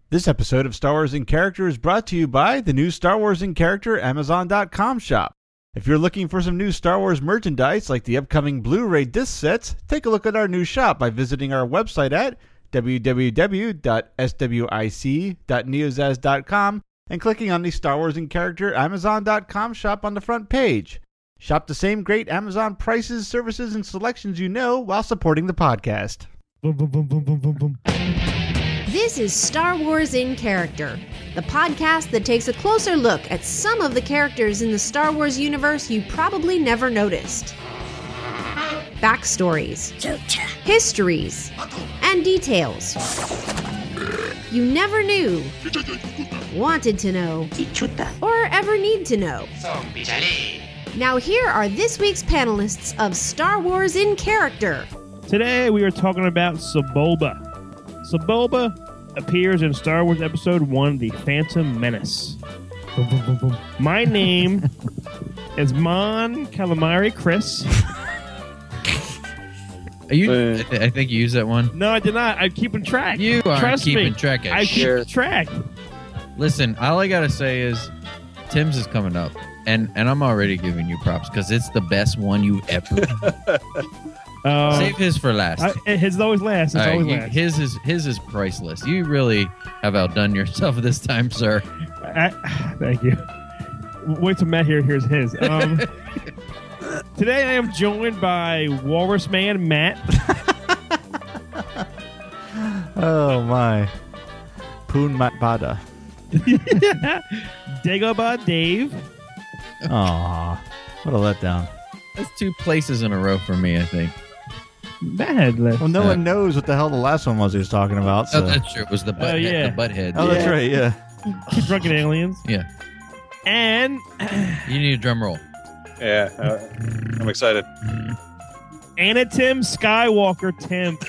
This episode of Star Wars in Character is brought to you by the new Star Wars in Character Amazon.com shop. If you're looking for some new Star Wars merchandise like the upcoming Blu-ray disc sets, take a look at our new shop by visiting our website at www.swic.neozaz.com and clicking on the Star Wars in Character Amazon.com shop on the front page. Shop the same great Amazon prices, services, and selections you know while supporting the podcast. Boom, boom, boom, boom, boom, boom, boom. This is Star Wars in Character, the podcast that takes a closer look at some of the characters in the Star Wars universe you probably never noticed. Backstories, histories, and details you never knew, wanted to know, or ever need to know. Now here are this week's panelists of Star Wars in Character. Today we are talking about Sebulba. Sebulba appears in Star Wars Episode 1, The Phantom Menace. Boom, boom, boom, boom. My name is Mon Calamari Chris. Are you? I think you used that one. No, I did not. I'm keeping track. You are Trust keeping me. track. I keep track. Listen, all I gotta say is Tim's is coming up, and I'm already giving you props because it's the best one you ever. Save his for last. His always last. It's always last. His is priceless. You really have outdone yourself this time, sir. Thank you. Wait till Matt hears his. Today I am joined by Walrus Man Matt. Oh my. Poon Matbada. Dagobah Dave. Aw, what a letdown. That's 2 places in a row for me, I think. Bad. Well, no one knows what the hell the last one was he was talking about. So. Oh, that's true. It was the butthead. Oh, that's right, yeah. Two drunken aliens. Yeah. And you need a drum roll. Yeah, I'm excited. Anatim Skywalker Tim.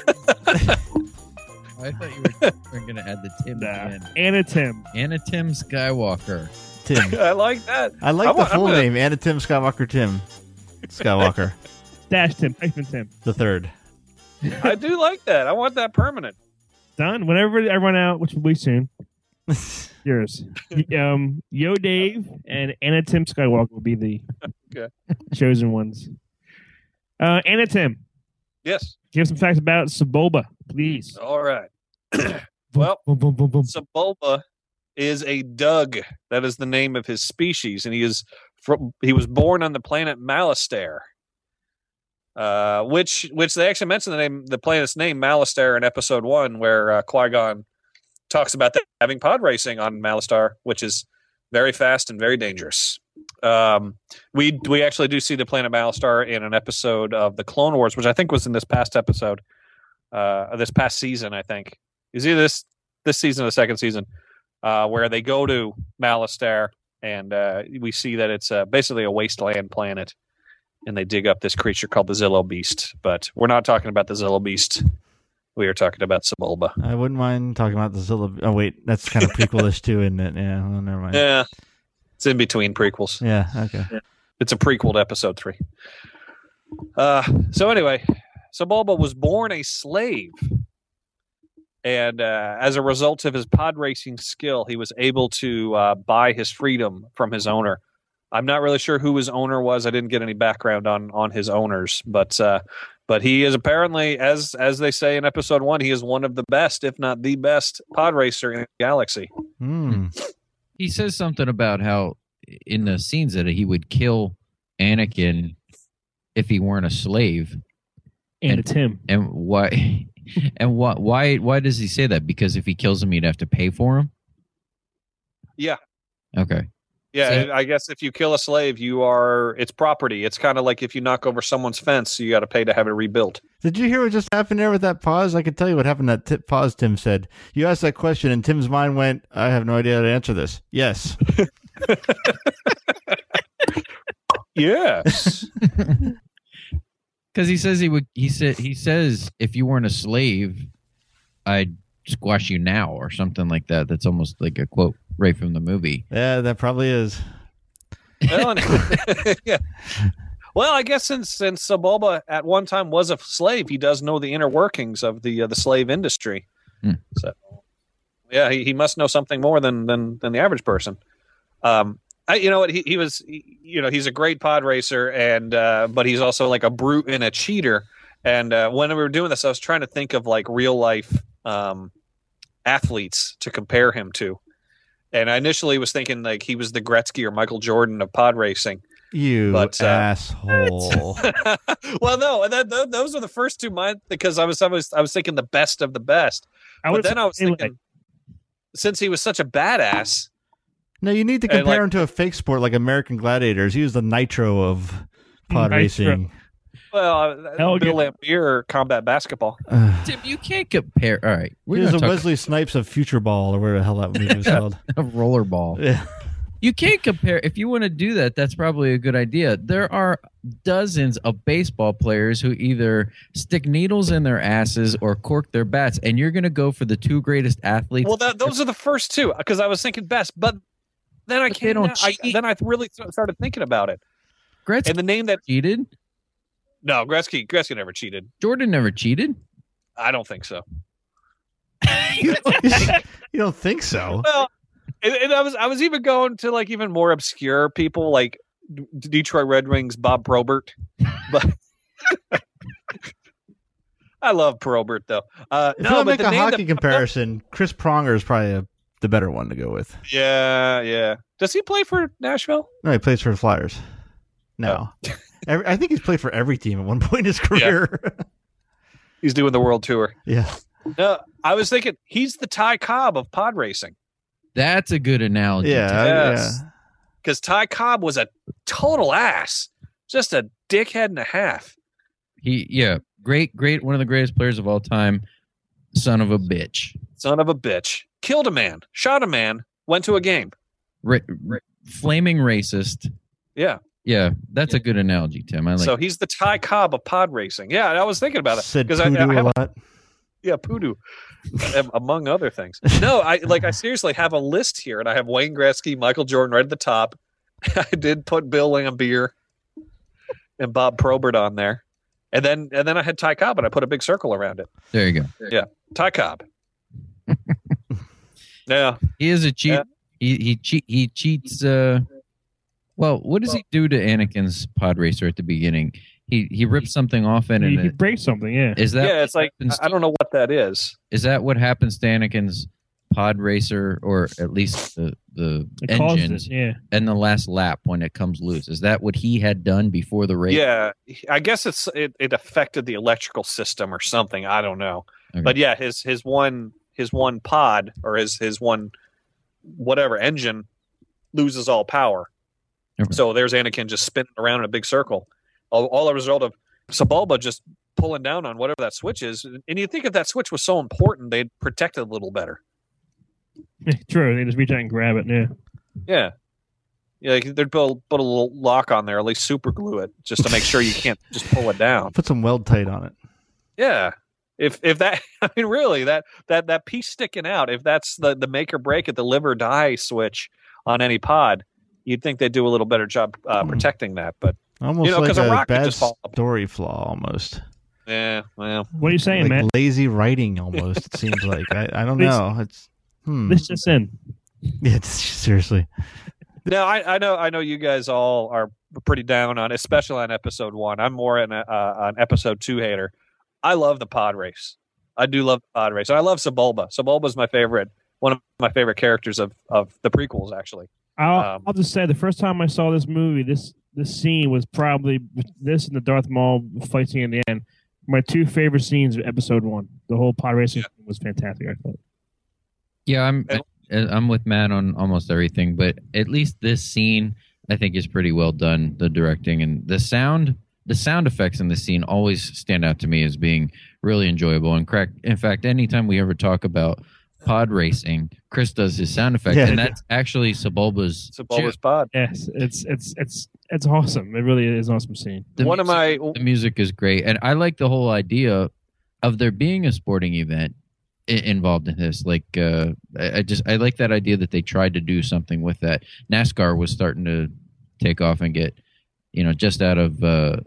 I thought you were going to add the Tim again. Anatim Skywalker. Tim. I like that. I like the full name, Anatim Skywalker Tim. Skywalker. Dash Tim. Tim. The third. I do like that. I want that permanent. Done. Whenever I run out, which will be soon. Yours. Yo Dave and Anatim Skywalker will be the chosen ones. Anatim. Yes. Give some facts about Sebulba, please. All right. Well, Sebulba is a Dug. That is the name of his species, and he was born on the planet Malastare. Which they actually mentioned the planet's name Malastare in Episode 1, where Qui-Gon talks about having pod racing on Malastare, which is very fast and very dangerous. We actually do see the planet Malastare in an episode of the Clone Wars, which I think was in this past episode, this past season. I think is either this season or the second season, where they go to Malastare and we see that it's basically a wasteland planet. And they dig up this creature called the Zillo Beast. But we're not talking about the Zillo Beast. We are talking about Sebulba. I wouldn't mind talking about the Zillo... Oh, wait. That's kind of prequelish, too, isn't it? Yeah, well, never mind. Yeah. It's in between prequels. Yeah, okay. It's a prequel to Episode 3. So anyway, Sebulba was born a slave. And as a result of his pod racing skill, he was able to buy his freedom from his owner. I'm not really sure who his owner was. I didn't get any background on his owners, but he is apparently, as they say in Episode 1, he is one of the best, if not the best, pod racer in the galaxy. He says something about how in the scenes that he would kill Anakin if he weren't a slave. Anatim. And why? And why does he say that? Because if he kills him, he'd have to pay for him. Yeah. Okay. Yeah, So, I guess if you kill a slave, it's property. It's kind of like if you knock over someone's fence, so you got to pay to have it rebuilt. Did you hear what just happened there with that pause? I can tell you what happened that pause Tim said. You asked that question, and Tim's mind went, I have no idea how to answer this. Yes. Yes. Because he says he says if you weren't a slave, I'd squash you now or something like that. That's almost like a quote right from the movie. Yeah, that probably is. Well, yeah. Well, I guess since Sebulba at one time was a slave, he does know the inner workings of the slave industry. So Yeah, he must know something more than the average person. You know what? He's a great pod racer, and but he's also like a brute and a cheater. And when we were doing this, I was trying to think of like real life athletes to compare him to. And I initially was thinking like he was the Gretzky or Michael Jordan of pod racing. Asshole. Well, no, those are the first two mine because I was thinking the best of the best. But then I was thinking, since he was such a badass. No, you need to compare him to a fake sport like American Gladiators. He was the Nitro of pod racing. Well, Bill Laimbeer combat basketball. Tim, you can't compare. All right, he was a Wesley Snipes of Future Ball, or whatever the hell that movie was called. A rollerball. Yeah. You can't compare. If you want to do that, that's probably a good idea. There are dozens of baseball players who either stick needles in their asses or cork their bats, and you're going to go for the two greatest athletes. Well, those are the first two because I was thinking best, but then then I really started thinking about it. Gretzky and the name that cheated. No, Gretzky never cheated. Jordan never cheated. I don't think so. You don't think so? Well, and I was even going to like even more obscure people like Detroit Red Wings Bob Probert, but I love Probert though. If I make a hockey comparison, Chris Pronger is probably the better one to go with. Yeah. Does he play for Nashville? No, he plays for the Flyers. No, I think he's played for every team at one point in his career. Yeah. He's doing the world tour. Yeah. No, I was thinking he's the Ty Cobb of pod racing. That's a good analogy. Yeah. Because Ty Cobb was a total ass, just a dickhead and a half. Great, one of the greatest players of all time. Son of a bitch. Killed a man, shot a man, went to a game. Flaming racist. Yeah, that's a good analogy, Tim. So he's the Ty Cobb of pod racing. Yeah, I was thinking about it. Said Poodoo a lot. Yeah, Poodoo, among other things. No, I seriously have a list here, and I have Wayne Gretzky, Michael Jordan right at the top. I did put Bill Laimbeer and Bob Probert on there, and then I had Ty Cobb, and I put a big circle around it. There you go. Yeah, Ty Cobb. Yeah, he is a cheat. Yeah. He cheats. Well, what does he do to Anakin's pod racer at the beginning? He rips something off and he breaks something. Yeah, is that? Yeah, it's like I don't know what that is. Is that what happens to Anakin's pod racer, or at least the engines? Yeah, and the last lap when it comes loose. Is that what he had done before the race? Yeah, I guess it affected the electrical system or something. I don't know, okay. But yeah, his one pod or his one whatever engine loses all power. Okay. So there's Anakin just spinning around in a big circle. All a result of Sebulba just pulling down on whatever that switch is. And you think if that switch was so important, they'd protect it a little better. True. They just reach out and grab it. Yeah. Yeah. They'd put a little lock on there, at least super glue it, just to make sure you can't just pull it down. Put some weld tight on it. Yeah. If that, I mean, really, that piece sticking out, if that's the make or break at the live or die switch on any pod, you'd think they'd do a little better job protecting that, but almost like a bad story flaw, almost. Yeah, well, what are you saying, like man? Lazy writing, almost. It seems like I don't know. It's This just in. Yeah, seriously. No, I know. You guys all are pretty down on, especially on episode 1. I'm more an episode 2 hater. I love the pod race. I do love the pod race. And I love Sebulba. Sebulba's my favorite. One of my favorite characters of the prequels, actually. I'll just say the first time I saw this movie, this scene was probably this and the Darth Maul fight scene in the end. My two favorite scenes of episode 1. The whole pod racing was fantastic, I thought. Yeah, I'm with Matt on almost everything, but at least this scene I think is pretty well done. The directing and the sound effects in the scene always stand out to me as being really enjoyable. And in fact, anytime we ever talk about pod racing, Chris does his sound effect, and that's actually Sebulba's pod. Yes, it's awesome. It really is an awesome scene. The music is great, and I like the whole idea of there being a sporting event involved in this. Like, I like that idea that they tried to do something with that. NASCAR was starting to take off and get, just out of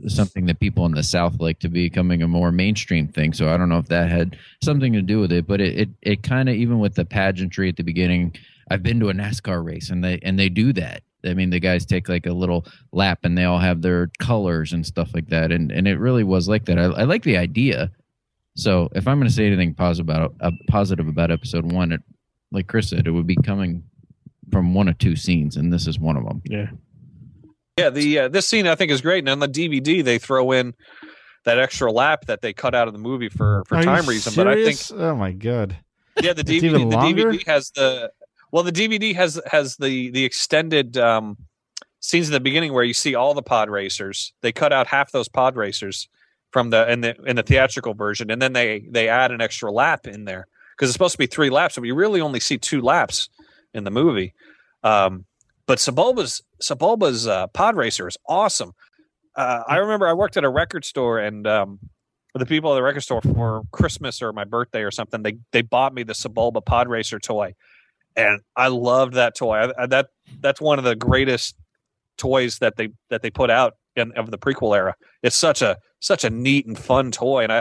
something that people in the South like to be becoming a more mainstream thing. So I don't know if that had something to do with it, but it kind of, even with the pageantry at the beginning, I've been to a NASCAR race and they do that. I mean, the guys take like a little lap and they all have their colors and stuff like that. And it really was like that. I like the idea. So if I'm going to say anything positive about episode 1, like Chris said, it would be coming from one of 2 scenes, and this is one of them. Yeah. Yeah, this scene I think is great, and on the DVD they throw in that extra lap that they cut out of the movie for time reason. But I think, oh my god, yeah, the DVD has the DVD has the extended scenes in the beginning where you see all the pod racers. They cut out half those pod racers from in the theatrical version, and then they add an extra lap in there because it's supposed to be 3 laps, but you really only see 2 laps in the movie. But Sebulba's pod racer is awesome. I remember I worked at a record store, and the people at the record store for Christmas or my birthday or something, they bought me the Sebulba pod racer toy, and I loved that toy. That's one of the greatest toys that they put out of the prequel era. It's such a neat and fun toy, and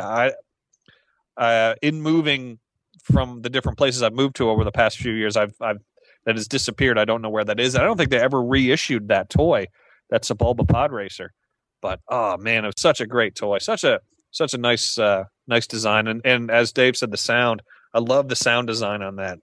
I in moving from the different places I've moved to over the past few years, I've that has disappeared. I don't know where that is. I don't think they ever reissued that toy, that Sebulba pod racer. But oh man, it was such a great toy, such a nice design, and as Dave said, the sound. I love the sound design on that.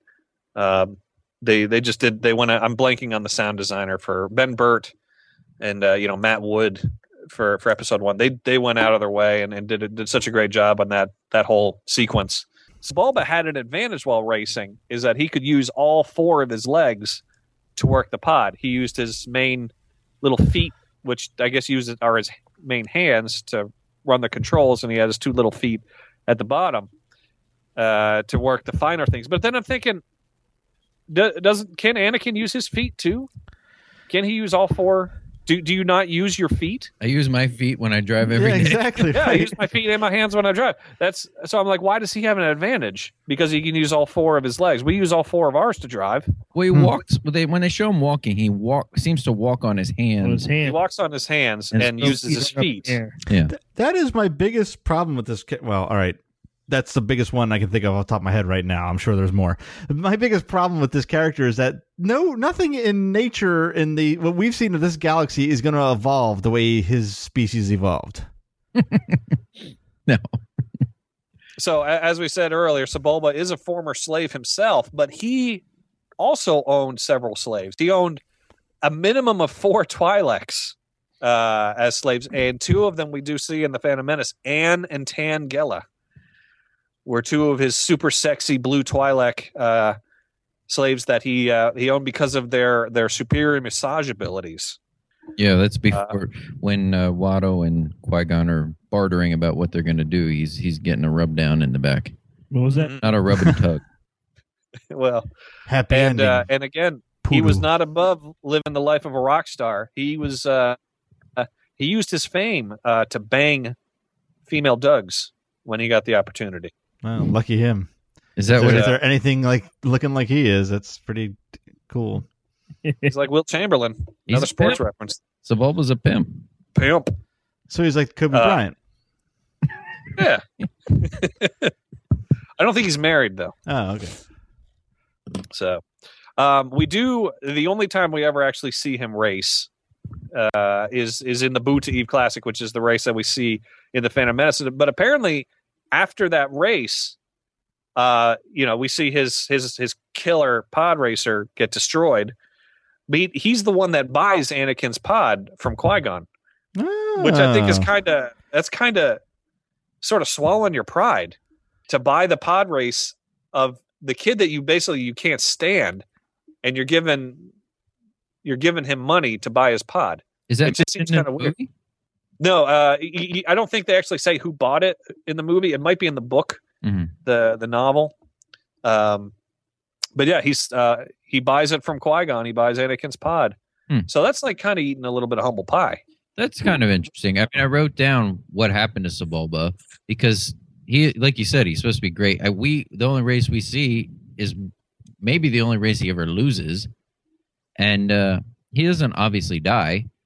They just did. They went. I'm blanking on the sound designer for Ben Burt and Matt Wood for episode 1. They went out of their way and did such a great job on that whole sequence. Sebulba had an advantage while racing, is that he could use all 4 of his legs to work the pod. He used his main little feet, which I guess are his main hands, to run the controls, and he had his 2 little feet at the bottom to work the finer things. But then I'm thinking, can Anakin use his feet too? Can he use all 4? Do you not use your feet? I use my feet when I drive every day. Exactly. Yeah, I use my feet and my hands when I drive. So I'm like, why does he have an advantage? Because he can use all 4 of his legs. We use all 4 of ours to drive. Well, he walks. When they show him walking, he seems to walk on his hands. He walks on his hands and uses his feet. Yeah. That is my biggest problem with this. Well, all right. That's the biggest one I can think of off the top of my head right now. I'm sure there's more. My biggest problem with this character is that nothing in nature what we've seen of this galaxy is going to evolve the way his species evolved. No. So as we said earlier, Sebulba is a former slave himself, but he also owned several slaves. He owned a minimum of 4 Twi'leks as slaves, and 2 of them we do see in the Phantom Menace. Anne and Tan Gela were 2 of his super sexy blue Twi'lek slaves that he owned because of their superior massage abilities. Yeah, that's before when Watto and Qui-Gon are bartering about what they're going to do. He's getting a rub down in the back. What was that? Not a rub and tug. Well, happy ending. And again, he was Poodle. not above living the life of a rock star. He was he used his fame to bang female Dougs when he got the opportunity. Well, lucky him. Is that what? Is there anything like looking like he is? That's pretty cool. He's like Wilt Chamberlain. He's Another a sports pimp. reference. Sebulba's a pimp. Pimp. So he's like Kobe Bryant. Yeah. I don't think he's married though. Oh, okay. So we do. The only time we ever actually see him race is in the Boo to Eve Classic, which is the race that we see in the Phantom Menace. But apparently, after that race, we see his killer pod racer get destroyed. But he's the one that buys Anakin's pod from Qui-Gon, which I think is kind of sort of swallowing your pride to buy the pod race of the kid that you can't stand, and you're giving him money to buy his pod. Is that it just seems kind of weird? No, I don't think they actually say who bought it in the movie. It might be in the book, the novel. But yeah, he buys it from Qui-Gon. He buys Anakin's pod. So that's like kind of eating a little bit of humble pie. That's kind of interesting. I mean, I wrote down what happened to Sebulba because he, like you said, he's supposed to be great. The only race we see is maybe the only race he ever loses, and he doesn't obviously die.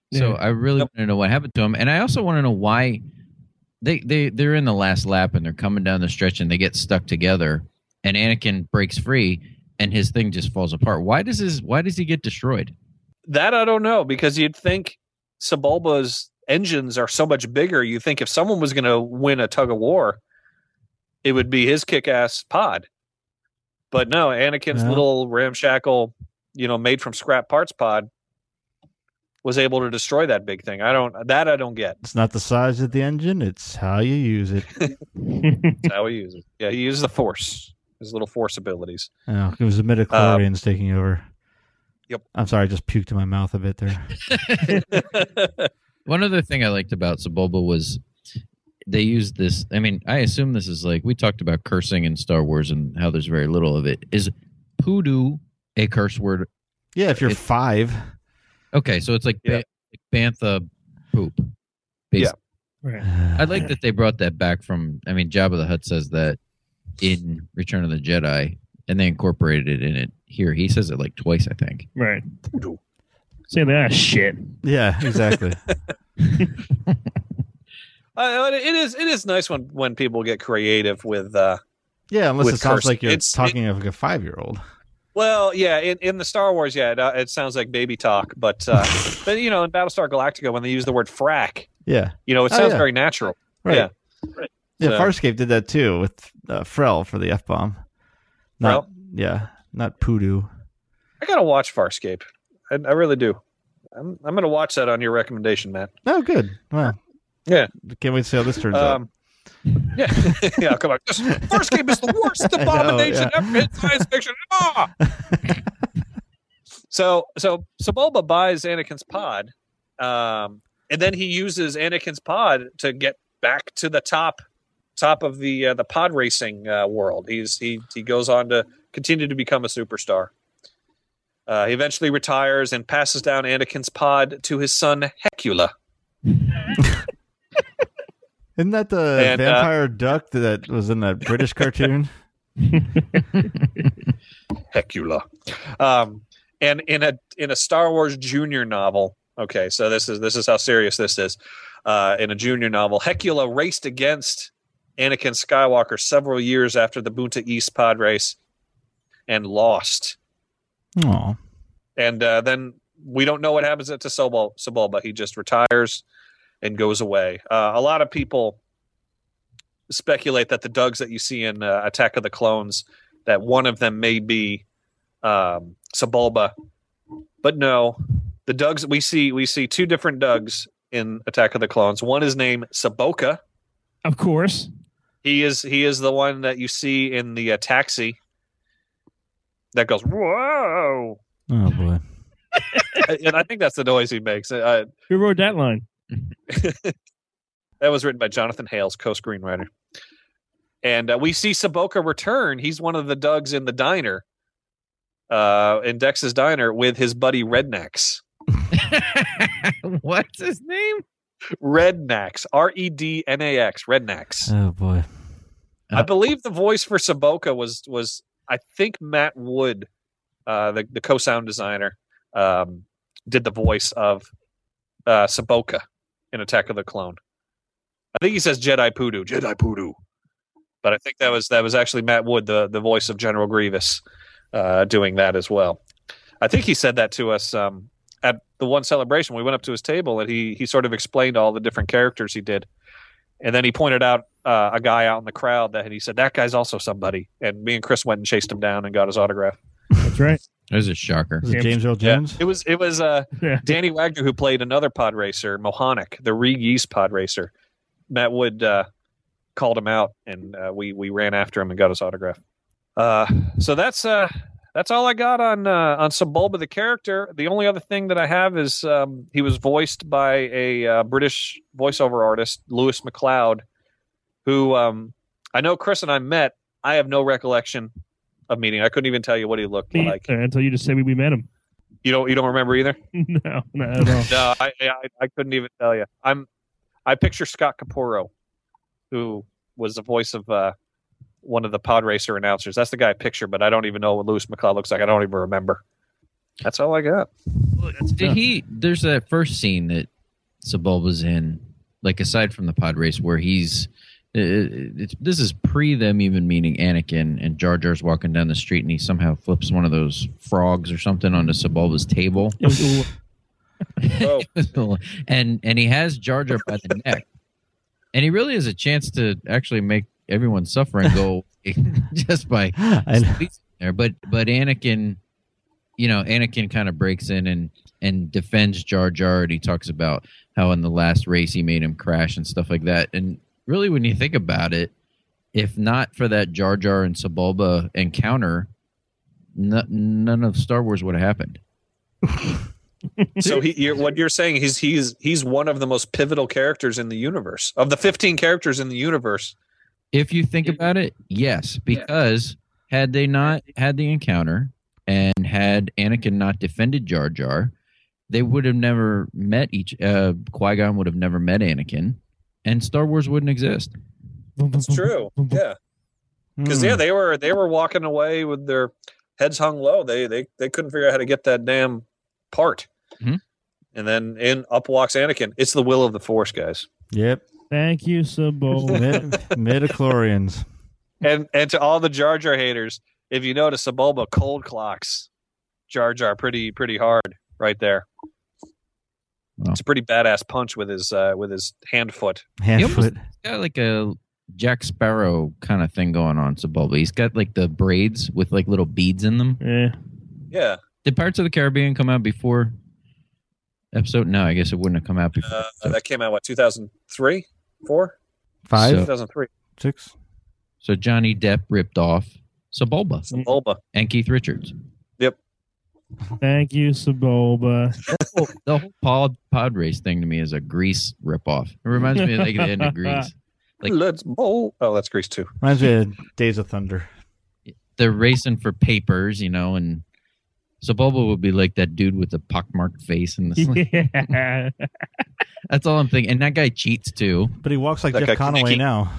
So Yeah. I really Yep. want to know what happened to him, and I also want to know why they're in the last lap and they're coming down the stretch and they get stuck together, and Anakin breaks free and his thing just falls apart. Why does he get destroyed? That I don't know, because you'd think Sebulba's engines are so much bigger. You think if someone was going to win a tug of war, it would be his kick-ass pod. But no, Anakin's Yeah. little ramshackle, made from scrap parts pod was able to destroy that big thing. I don't get. It's not the size of the engine; it's how you use it. That's how he uses it. Yeah, he uses the Force, his little Force abilities. Oh, it was the midichlorians taking over. Yep. I'm sorry, I just puked in my mouth a bit there. One other thing I liked about Sebulba was they used this. I mean, I assume this is like we talked about cursing in Star Wars and how there's very little of it. Is poodoo a curse word? Yeah, if you're 5. Okay, so it's like Yeah. bantha poop. basically. Right. I like that they brought that back from. I mean, Jabba the Hutt says that in Return of the Jedi, and they incorporated it in it here. He says it like twice, I think. Right. Say that shit. Yeah, exactly. It is nice when people get creative with. Yeah, unless With it sounds cursing. like you're It's- talking of like a 5-year-old. Well, yeah, in the Star Wars, it sounds like baby talk, but but in Battlestar Galactica when they use the word frack, Yeah, it sounds yeah. very natural. right. Yeah. Yeah, So- Farscape did that too with Frel for the F-bomb. Not, Frel? Yeah, not poodoo. I gotta watch Farscape. I really do. I'm gonna watch that on your recommendation, Matt. Oh, good. Well, Yeah. can't wait to see how this turns out. Yeah, yeah. Come on, Farscape is the worst I know, abomination yeah. ever in science fiction. Ah! So Sebulba buys Anakin's pod, and then he uses Anakin's pod to get back to the top of the pod racing world. He goes on to continue to become a superstar. He eventually retires and passes down Anakin's pod to his son Hecula. Isn't that the And, vampire duck that was in that British cartoon? Hecula. And in a Star Wars junior novel. Okay, so this is how serious this is. In a junior novel, Hecula raced against Anakin Skywalker several years after the Bunta East pod race and lost. Oh, And then we don't know what happens to Sebulba. He just retires and goes away. A lot of people speculate that the Dugs that you see in Attack of the Clones, that one of them may be Sebulba, but no. The Dugs we see two different Dugs in Attack of the Clones. One is named Saboka. Of course. He is the one that you see in the taxi that goes whoa, oh boy. and I think that's the noise he makes. Who wrote that line? That was written by Jonathan Hales, co-screenwriter. And we see Saboka return. He's one of the Dugs in the diner, in Dex's diner, with his buddy Rednax. What's his name? Rednax, Rednax, Rednax. Oh boy. I believe the voice for Saboka was I think Matt Wood, the co-sound designer, did the voice of Saboka in Attack of the Clone. I think he says Jedi Poodoo. But I think that was actually Matt Wood, the voice of General Grievous, doing that as well. I think he said that to us at the one celebration. We went up to his table and he sort of explained all the different characters he did. And then he pointed out a guy out in the crowd that he said, that guy's also somebody. And me and Chris went and chased him down and got his autograph. That's right. There's a shocker. Was it James Earl Jones? Yeah, it was Yeah. Danny Wagner who played another pod racer, Mohanic, the Reed Yeast pod racer. Matt Wood called him out, and we ran after him and got his autograph. So that's all I got on Sebulba the character. The only other thing that I have is he was voiced by a British voiceover artist, Lewis MacLeod, who I know Chris and I met. I have no recollection of meeting. I couldn't even tell you what he looked like. Until you just said we met him. You don't remember either? No, not at all. No, I couldn't even tell you. I picture Scott Capurro, who was the voice of one of the pod racer announcers. That's the guy I picture, but I don't even know what Lewis MacLeod looks like. I don't even remember. That's all I got. There's that first scene that Sebulba's in, like aside from the pod race, where he's. This is pre them even meeting Anakin, and Jar Jar's walking down the street, and he somehow flips one of those frogs or something onto Sebulba's table. and he has Jar Jar by the neck, and he really has a chance to actually make everyone's suffering go just by squeezing there. But Anakin, Anakin kind of breaks in and defends Jar Jar, and he talks about how in the last race he made him crash and stuff like that. And really, when you think about it, if not for that Jar Jar and Sebulba encounter, none of Star Wars would have happened. So what you're saying is he's one of the most pivotal characters in the universe. Of the 15 characters in the universe. If you think about it, yes, because had they not had the encounter and had Anakin not defended Jar Jar, they would have never met Qui-Gon would have never met Anakin. And Star Wars wouldn't exist. That's true. Yeah, because they were walking away with their heads hung low. They couldn't figure out how to get that damn part. Mm-hmm. And then up walks Anakin. It's the will of the Force, guys. Yep. Thank you, Sebulba. Midichlorians. And to all the Jar Jar haters, if you notice, Sebulba cold clocks Jar Jar pretty hard right there. Wow. It's a pretty badass punch with his hand foot. He's got like a Jack Sparrow kind of thing going on, Sebulba. He's got like the braids with like little beads in them. Yeah. Did Pirates of the Caribbean come out before episode? No, I guess it wouldn't have come out before. That came out, 2003? 4? 5? 2003. 6? So Johnny Depp ripped off Sebulba. And Keith Richards. Yep. Thank you, Sebulba. The whole pod race thing to me is a Grease ripoff. It reminds me of like the end of Grease. Like, let's bowl. Oh, that's Grease too. Reminds me of Days of Thunder. They're racing for papers, and Sebulba would be like that dude with the pockmarked face and the Yeah. That's all I'm thinking. And that guy cheats too. But he walks like Jeff Conaway now.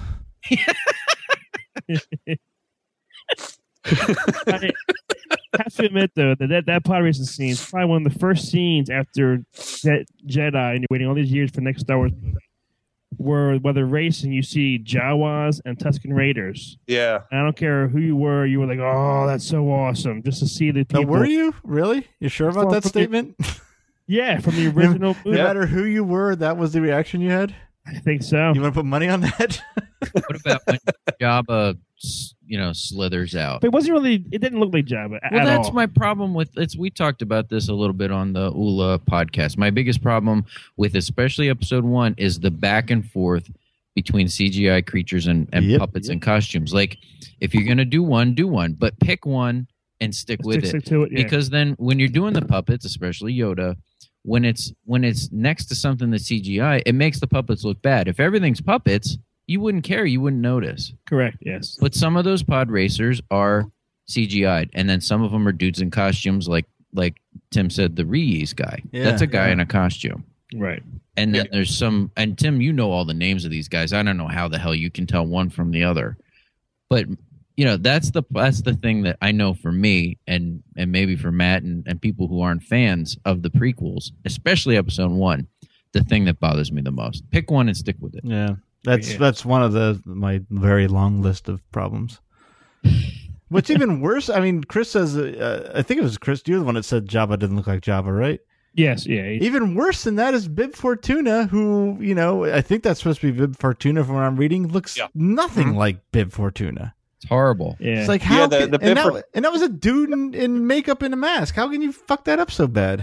I have to admit, though, that pod racing scene is probably one of the first scenes after that Jedi, and you're waiting all these years for the next Star Wars movie, where they're racing, you see Jawas and Tusken Raiders. Yeah. And I don't care who you were like, oh, that's so awesome. Just to see the people. Oh, were you? Really? You sure about that statement? Yeah, from the original movie. No matter who you were, that was the reaction you had? I think so. You want to put money on that? What about when Jabba, slithers out? But it didn't look like Jabba Well, that's all. my problem with it. We talked about this a little bit on the ULA podcast. My biggest problem with especially episode 1 is the back and forth between CGI creatures and puppets and costumes. Like, if you're going to do one, but pick one and stick with it. To it, yeah. Because then when you're doing the puppets, especially Yoda, when it's next to something that's CGI, it makes the puppets look bad. If everything's puppets, you wouldn't care. You wouldn't notice. Correct, yes. But some of those pod racers are CGI'd, and then some of them are dudes in costumes, like Tim said, the Reese guy. Yeah, that's a guy in a costume. Right. And then there's some, and Tim, you know all the names of these guys. I don't know how the hell you can tell one from the other. But, that's the thing that I know for me, and maybe for Matt and people who aren't fans of the prequels, especially episode 1, the thing that bothers me the most. Pick one and stick with it. Yeah. That's one of my very long list of problems. What's even worse, I mean, Chris says, I think it was Chris, you're the one that said Jabba didn't look like Jabba, right? Yes, yeah. Even worse than that is Bib Fortuna, who, I think that's supposed to be Bib Fortuna from what I'm reading, looks nothing like Bib Fortuna. It's horrible. Yeah. It's like, how and that was a dude in makeup and a mask. How can you fuck that up so bad?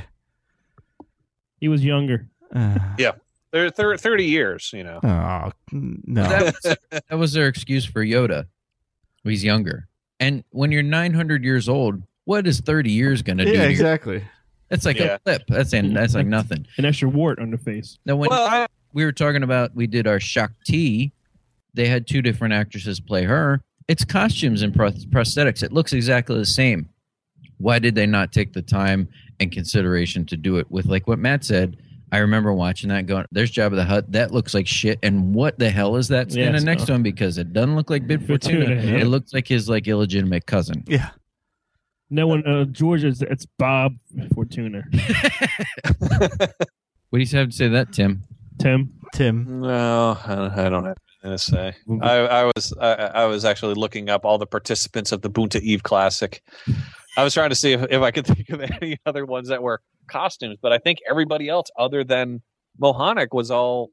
He was younger. Yeah. They're 30 years, Oh, no. That was their excuse for Yoda. He's younger. And when you're 900 years old, what is 30 years going to do? Yeah, exactly. That's like a flip. That's like nothing. An extra wart on the face. Now, when we were talking about, we did our Shakti, they had 2 different actresses play her. It's costumes and prosthetics. It looks exactly the same. Why did they not take the time and consideration to do it with, like what Matt said? I remember watching that going, there's Jabba the Hutt. That looks like shit. And what the hell is that standing next to him? Because it doesn't look like Bib Fortuna. It looks like his illegitimate cousin. Yeah. No one, Georgia's. It's Bob Fortuna. What do you have to say to that, Tim? Tim. No, I don't have anything to say. I was actually looking up all the participants of the Boonta Eve Classic. I was trying to see if I could think of any other ones that were costumes, but I think everybody else other than Mohanic was all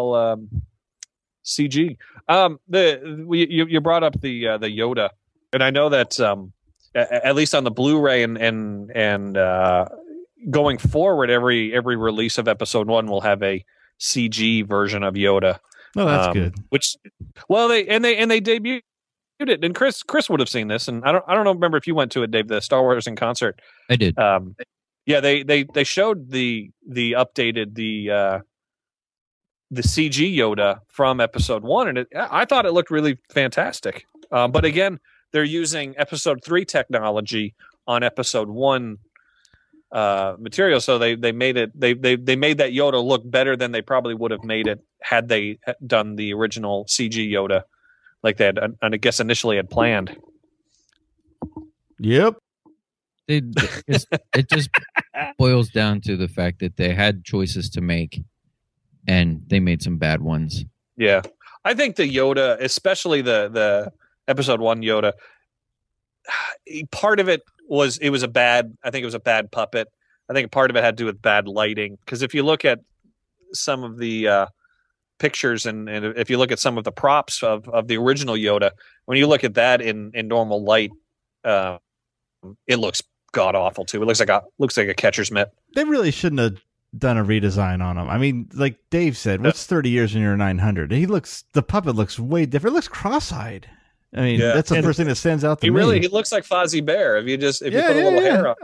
CG. You brought up the Yoda, and I know that at least on the Blu-ray and going forward, every release of Episode 1 will have a CG version of Yoda. Oh, that's good. Which, well, they debuted it, and Chris would have seen this, and I don't know. Remember if you went to it, Dave? The Star Wars in Concert. I did. Yeah, they showed the updated the CG Yoda from Episode 1, and I thought it looked really fantastic. But again, they're using Episode 3 technology on Episode 1 material, so they made it. They made that Yoda look better than they probably would have made it had they done the original CG Yoda, like they had, I guess, initially had planned. Yep. It just boils down to the fact that they had choices to make, and they made some bad ones. Yeah, I think the Yoda, especially the Episode 1 Yoda, part of it was a bad. I think it was a bad puppet. I think part of it had to do with bad lighting, because if you look at some of the pictures and if you look at some of the props of the original Yoda, when you look at that in normal light, it looks god awful too. It looks like a catcher's mitt. They really shouldn't have done a redesign on him. I mean, like Dave said, what's 30 years in your 900? The puppet looks way different. It looks cross-eyed. I mean, that's the first thing that stands out to me. He looks like Fozzie Bear if you put a little hair on.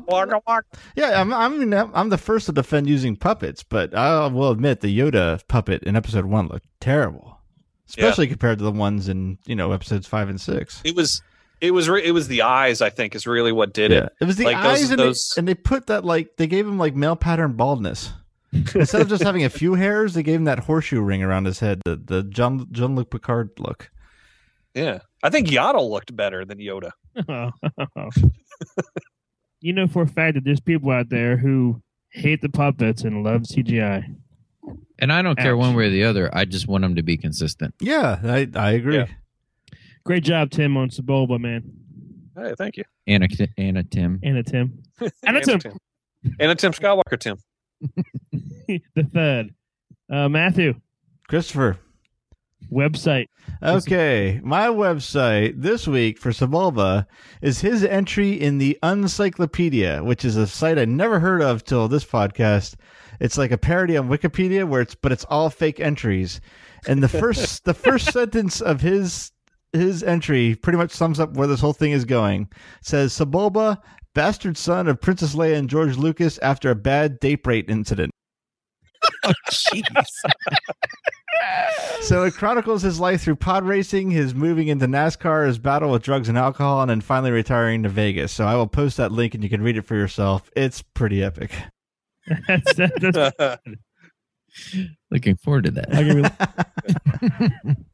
I'm the first to defend using puppets, but I will admit the Yoda puppet in Episode 1 looked terrible, especially compared to the ones in Episodes 5 and 6. It was the eyes, I think, is really what did it. It was the eyes, and they put that they gave him like male pattern baldness. Instead of just having a few hairs, they gave him that horseshoe ring around his head, the Jean-Luc Picard look. Yeah, I think Yaddle looked better than Yoda. You know for a fact that there's people out there who hate the puppets and love CGI. And I don't care one way or the other. I just want them to be consistent. Yeah, I agree. Yeah. Great job, Tim, on Sebulba, man. Hey, thank you. Anna Tim. Anna Tim. Anna Tim Skywalker Tim. The third. Matthew. Christopher. Website. Okay, my website this week for Sebulba is his entry in the Uncyclopedia, which is a site I never heard of till this podcast. It's like a parody on Wikipedia but it's all fake entries. And the first sentence of his entry pretty much sums up where this whole thing is going. It says, Sebulba, bastard son of Princess Leia and George Lucas after a bad date rape incident. Oh, jeez. So it chronicles his life through pod racing, his moving into NASCAR, his battle with drugs and alcohol, and then finally retiring to Vegas. So I will post that link and you can read it for yourself. It's pretty epic. That's Looking forward to that.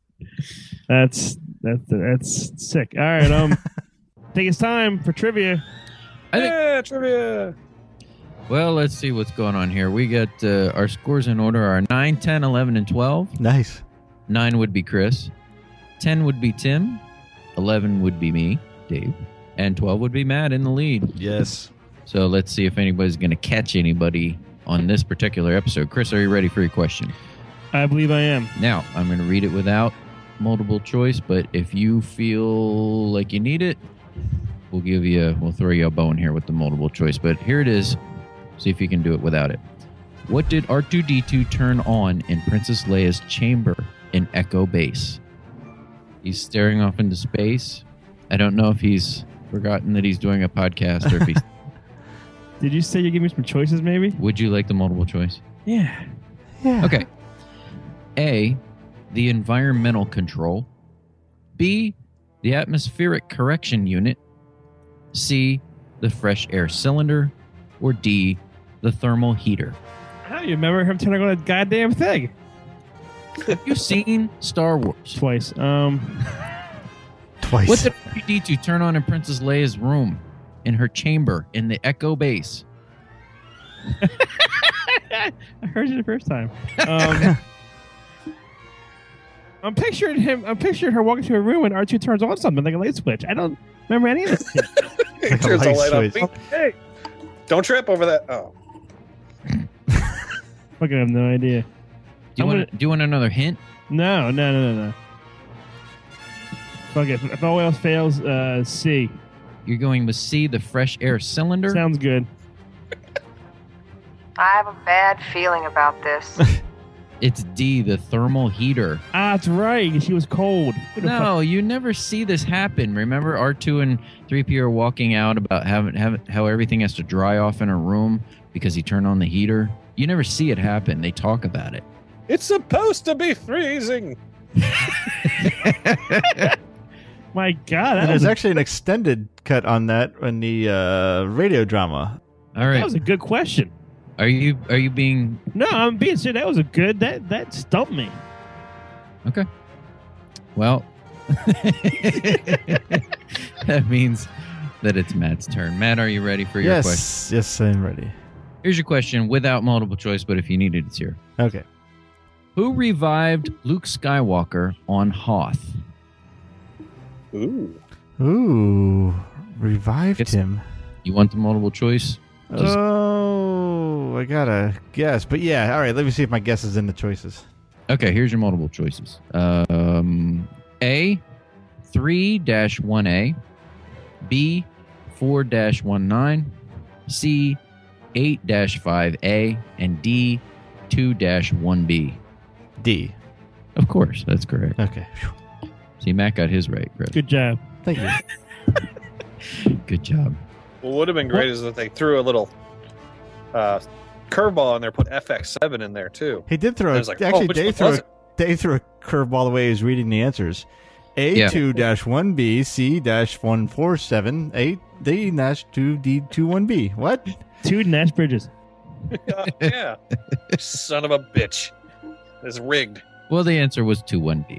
That's sick. All right, I think it's time for trivia. Trivia. Well, let's see what's going on here. We got our scores in order are 9, 10, 11, and 12. Nice. 9 would be Chris. 10 would be Tim. 11 would be me, Dave. And 12 would be Matt in the lead. Yes. So let's see if anybody's going to catch anybody on this particular episode. Chris, are you ready for your question? I believe I am. Now, I'm going to read it without multiple choice, but if you feel like you need it, we'll throw you a bone here with the multiple choice. But here it is. See if you can do it without it. What did R2-D2 turn on in Princess Leia's chamber in Echo Base? He's staring off into space. I don't know if he's forgotten that he's doing a podcast or if he's... Did you say you give me some choices, maybe? Would you like the multiple choice? Yeah. Okay. A, the environmental control. B, the atmospheric correction unit. C, the fresh air cylinder. Or D, the thermal heater. I don't even remember him turning on a goddamn thing. Have you seen Star Wars? Twice. Twice. What did R2-D2 turn on in Princess Leia's room? in her chamber in the Echo base? I heard you the first time. I'm picturing her walking to a room and R2 turns on something like a light switch. I don't remember any of this. He turns the light on. switch. Hey, don't trip over that. Oh, Fucking have no idea. Do you want another hint? No. Fuck it. If all else fails, C. You're going with C, the fresh air cylinder. Sounds good. I have a bad feeling about this. It's D, the thermal heater. Ah, that's right. She was cold. No, you never see this happen. Remember, R2 and 3P are walking out about how everything has to dry off in a room because he turned on the heater. You never see it happen. They talk about it. it's supposed to be freezing. My God, And there's actually an extended cut on that in the radio drama. All right. that was a good question. Are you being No, I'm being serious. That was a good. That stumped me. okay? Well, that means that it's Matt's turn. Matt, are you ready for your question? Yes, I'm ready. Here's your question without multiple choice, but if you need it, it's here. Okay. Who revived Luke Skywalker on Hoth? Ooh, Revived him. You want the multiple choice? Oh, I gotta guess. But yeah, all right, let me see if my guess is in the choices. Okay, here's your multiple choices. A, 3-1A. B, 4-19. C, 8-5A. And D, 2-1B. D. Of course, that's correct. Okay. See, Matt got his right, Chris. Good job. Thank you. Good job. what would have been great is that they threw a little curveball in there, put FX7 in there too. He did throw. I was like, Actually, which Dave one was threw a curveball the way he was reading the answers. A2-1B, C-147, 8D-2D21B. What? 2 Nash Bridges. Yeah. Son of a bitch. It's rigged. Well, the answer was 2-1B.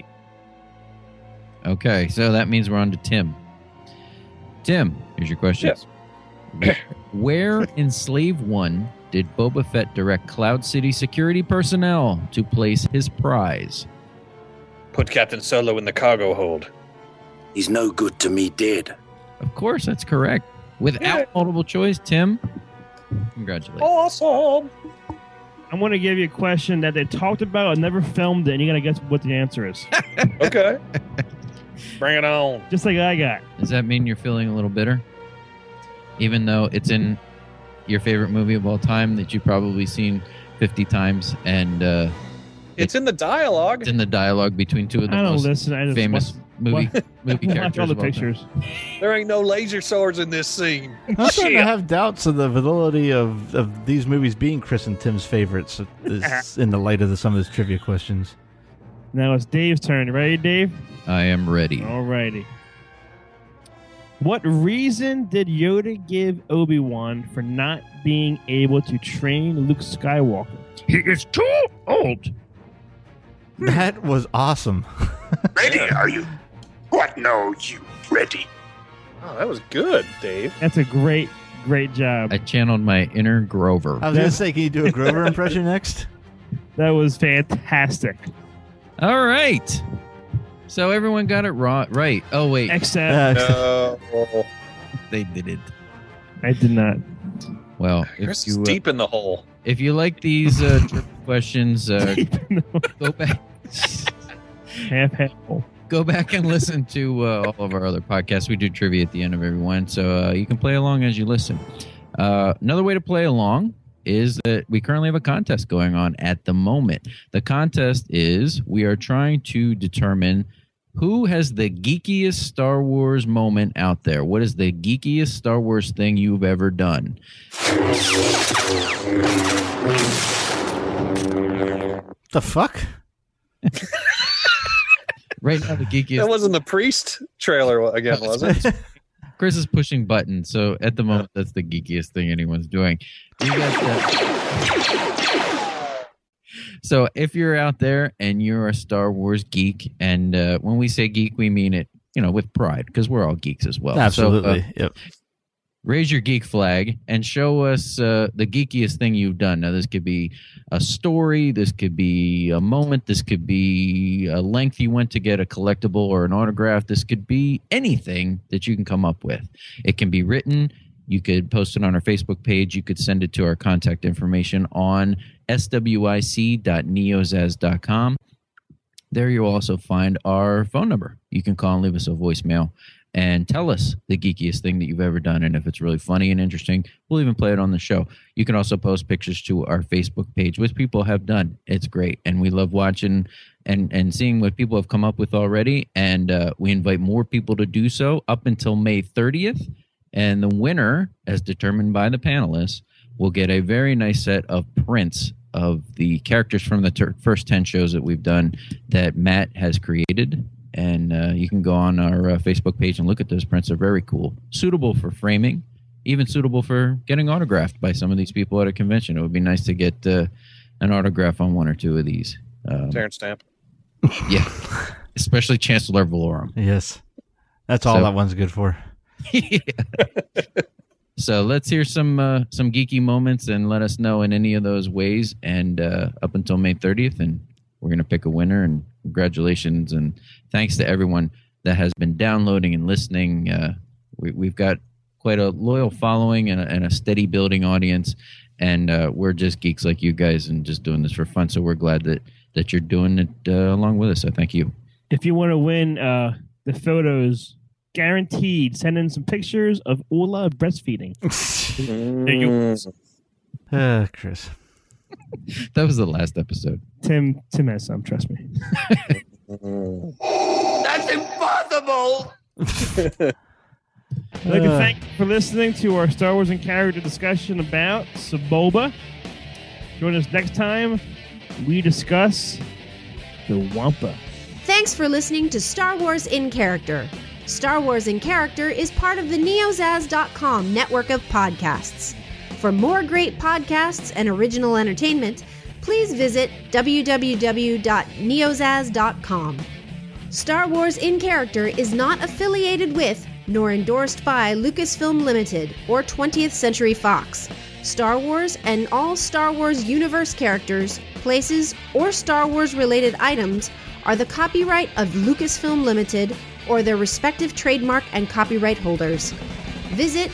Okay, so that means we're on to Tim. Tim, here's your question. Yes. Where in Slave 1 did Boba Fett direct Cloud City security personnel to place his prize? Put Captain Solo in the cargo hold. He's no good to me dead. Of course, that's correct. Without multiple choice, Tim, congratulations. Awesome. I'm going to give you a question that they talked about and never filmed it, and you got to guess what the answer is. Okay. Bring it on. Just like I got. Does that mean you're feeling a little bitter? Even though it's in your favorite movie of all time that you've probably seen 50 times, and It's in the dialogue. it's in the dialogue between two of the I don't most listen. I just famous movie watch characters. all the of all time. pictures. There ain't no laser swords in this scene. I'm starting to Shit. have doubts of the validity of these movies being Chris and Tim's favorites in the light of some of these trivia questions. Now it's Dave's turn. Ready, Dave? I am ready. Alrighty. What reason did Yoda give Obi-Wan for not being able to train Luke Skywalker? He is too old. That was awesome. Ready, are you? What? No, you ready? Oh, that was good, Dave. That's a great job. I channeled my inner Grover. I was going to say, can you do a Grover impression next? That was fantastic. All right. So everyone got it right. Oh, wait. Except No. They did it. I did not. Well, Chris if is you, deep in the hole. if you like these trivia questions, go back. Half. Go back and listen to all of our other podcasts. We do trivia at the end of every one, so you can play along as you listen. Another way to play along is that we currently have a contest going on at the moment. The contest is we are trying to determine who has the geekiest Star Wars moment out there. What is the geekiest Star Wars thing you've ever done? The fuck? Right now, the geekiest. That wasn't the Priest trailer again, was it? Chris is pushing buttons, so at the moment, that's the geekiest thing anyone's doing. You got that. So if you're out there and you're a Star Wars geek, and when we say geek, we mean it, with pride, because we're all geeks as well. Absolutely. So, Yep. raise your geek flag and show us the geekiest thing you've done. Now, this could be a story, this could be a moment, this could be a length you went to get a collectible or an autograph. This could be anything that you can come up with. It can be written. You could post it on our Facebook page. You could send it to our contact information on swic.neozaz.com. There you'll also find our phone number. You can call and leave us a voicemail and tell us the geekiest thing that you've ever done. And if it's really funny and interesting, we'll even play it on the show. You can also post pictures to our Facebook page, which people have done. It's great. And we love watching and seeing what people have come up with already. And we invite more people to do so up until May 30th. And the winner, as determined by the panelists, will get a very nice set of prints of the characters from the first 10 shows that we've done that Matt has created. And you can go on our Facebook page and look at those prints. They're very cool. Suitable for framing, even suitable for getting autographed by some of these people at a convention. It would be nice to get an autograph on one or two of these. Terrence Stamp. Yeah, especially Chancellor Valorum. Yes. That's all that one's good for. Yeah. So let's hear some geeky moments and let us know in any of those ways. And up until May 30th, and we're going to pick a winner. And congratulations and thanks to everyone that has been downloading and listening. We've got quite a loyal following and a steady building audience. And we're just geeks like you guys and just doing this for fun. So we're glad that you're doing it along with us. So thank you. If you want to win the photos, guaranteed, send in some pictures of Ola breastfeeding. Chris. That was the last episode. Tim has some, trust me. That's impossible! I'd like to thank you for listening to our Star Wars in Character discussion about Sebulba. Join us next time. We discuss the Wampa. Thanks for listening to Star Wars in Character. Star Wars in Character is part of the neozaz.com network of podcasts. For more great podcasts and original entertainment, please visit www.neozaz.com. Star Wars in Character is not affiliated with nor endorsed by Lucasfilm Limited or 20th Century Fox. Star Wars and all Star Wars universe characters, places, or Star Wars-related items are the copyright of Lucasfilm Limited or their respective trademark and copyright holders. Visit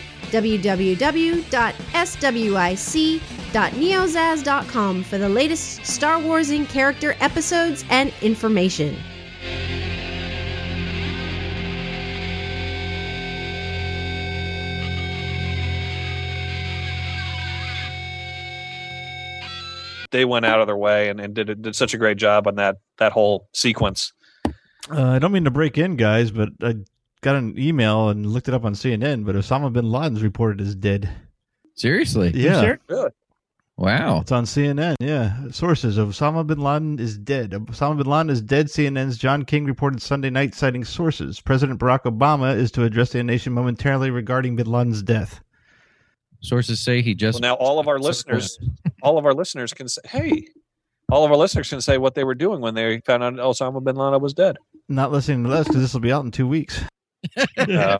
www.swic.neozaz.com for the latest Star Wars in Character episodes and information. They went out of their way and did such a great job on that whole sequence. I don't mean to break in, guys, but I got an email and looked it up on CNN, but Osama bin Laden's reported as dead. Seriously? Yeah. Sure? Really? Wow. It's on CNN, yeah. Sources, Osama bin Laden is dead. Osama bin Laden is dead, CNN's John King reported Sunday night, citing sources. President Barack Obama is to address the nation momentarily regarding bin Laden's death. Sources say he just... Well, now all of our listeners can say, hey, all of our listeners can say what they were doing when they found out Osama bin Laden was dead. Not listening to this because this will be out in 2 weeks. And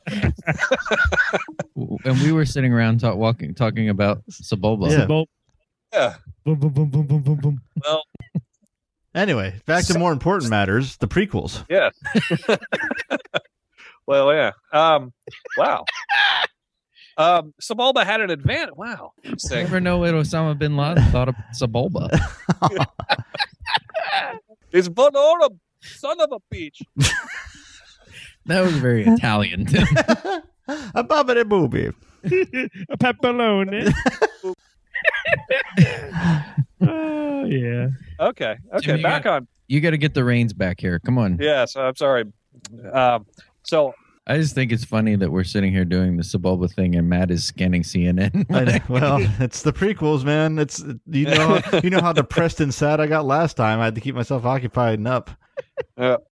we were sitting around talking about Sebulba. Yeah. Yeah. Boom, boom, boom, boom, boom, boom, boom. Well, Anyway, back to more important matters, the prequels. yeah. Well, yeah. Wow. Sebulba had an advantage. Wow. You never know what Osama bin Laden thought of Sebulba. He's banana, son of a peach. That was very Italian. A bobbity booby. A pepperoni. Oh, yeah. Okay. Jimmy, Back on. You got to get the reins back here. Come on. Yes, I'm sorry. So I just think it's funny that we're sitting here doing the Sebulba thing and Matt is scanning CNN. Well, it's the prequels, man. It's you know how depressed and sad I got last time. I had to keep myself occupied and up.